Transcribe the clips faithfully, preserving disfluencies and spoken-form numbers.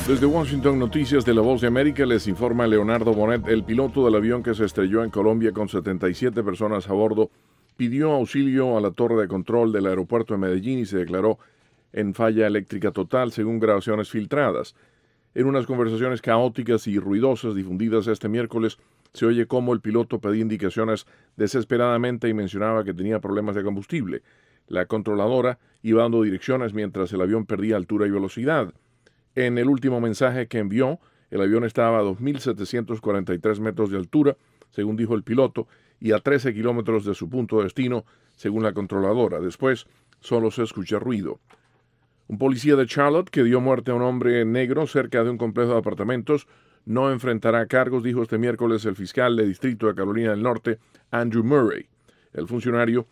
Desde Washington, Noticias de La Voz de América, les informa Leonardo Bonet. El piloto del avión que se estrelló en Colombia con setenta y siete personas a bordo pidió auxilio a la torre de control del aeropuerto de Medellín y se declaró en falla eléctrica total, según grabaciones filtradas. En unas conversaciones caóticas y ruidosas difundidas este miércoles, se oye cómo el piloto pedía indicaciones desesperadamente y mencionaba que tenía problemas de combustible. La controladora iba dando direcciones mientras el avión perdía altura y velocidad. En el último mensaje que envió, el avión estaba a dos mil setecientos cuarenta y tres metros de altura, según dijo el piloto, y a trece kilómetros de su punto de destino, según la controladora. Después, solo se escucha ruido. Un policía de Charlotte que dio muerte a un hombre negro cerca de un complejo de apartamentos no enfrentará cargos, dijo este miércoles el fiscal de distrito de Carolina del Norte, Andrew Murray. El funcionario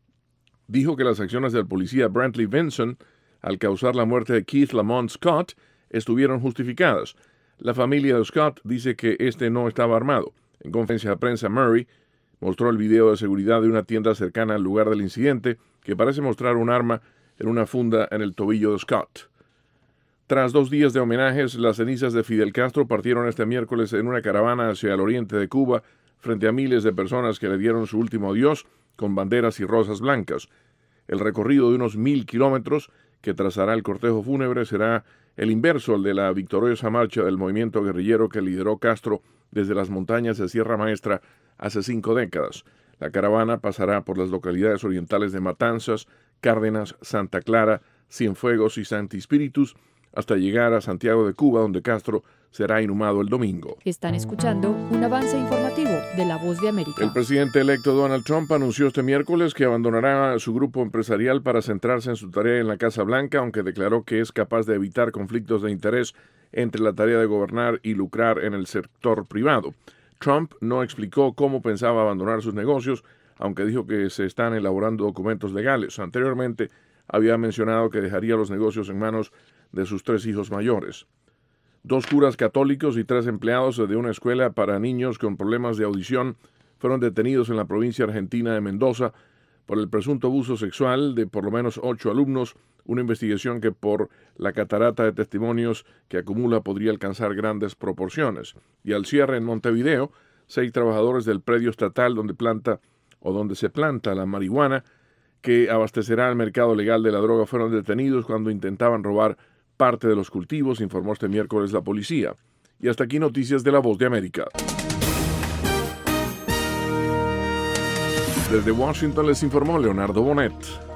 dijo que las acciones del policía Brantley Vinson al causar la muerte de Keith Lamont Scott estuvieron justificadas. La familia de Scott dice que este no estaba armado. En conferencia de prensa, Murray mostró el video de seguridad de una tienda cercana al lugar del incidente que parece mostrar un arma en una funda en el tobillo de Scott. Tras dos días de homenajes, las cenizas de Fidel Castro partieron este miércoles en una caravana hacia el oriente de Cuba frente a miles de personas que le dieron su último adiós con banderas y rosas blancas. El recorrido de unos mil kilómetros que trazará el cortejo fúnebre será el inverso al de la victoriosa marcha del movimiento guerrillero que lideró Castro desde las montañas de Sierra Maestra hace cinco décadas. La caravana pasará por las localidades orientales de Matanzas, Cárdenas, Santa Clara, Cienfuegos y Santi Spíritus, hasta llegar a Santiago de Cuba, donde Castro será inhumado el domingo. Están escuchando un avance informativo de La Voz de América. El presidente electo Donald Trump anunció este miércoles que abandonará su grupo empresarial para centrarse en su tarea en la Casa Blanca, aunque declaró que es capaz de evitar conflictos de interés entre la tarea de gobernar y lucrar en el sector privado. Trump no explicó cómo pensaba abandonar sus negocios, aunque dijo que se están elaborando documentos legales. Anteriormente había mencionado que dejaría los negocios en manos de sus tres hijos mayores. Dos curas católicos y tres empleados de una escuela para niños con problemas de audición fueron detenidos en la provincia argentina de Mendoza por el presunto abuso sexual de por lo menos ocho alumnos, una investigación que por la catarata de testimonios que acumula podría alcanzar grandes proporciones. Y al cierre en Montevideo, seis trabajadores del predio estatal donde planta o donde se planta la marihuana que abastecerá el mercado legal de la droga fueron detenidos cuando intentaban robar parte de los cultivos, informó este miércoles la policía. Y hasta aquí noticias de La Voz de América. Desde Washington les informó Leonardo Bonet.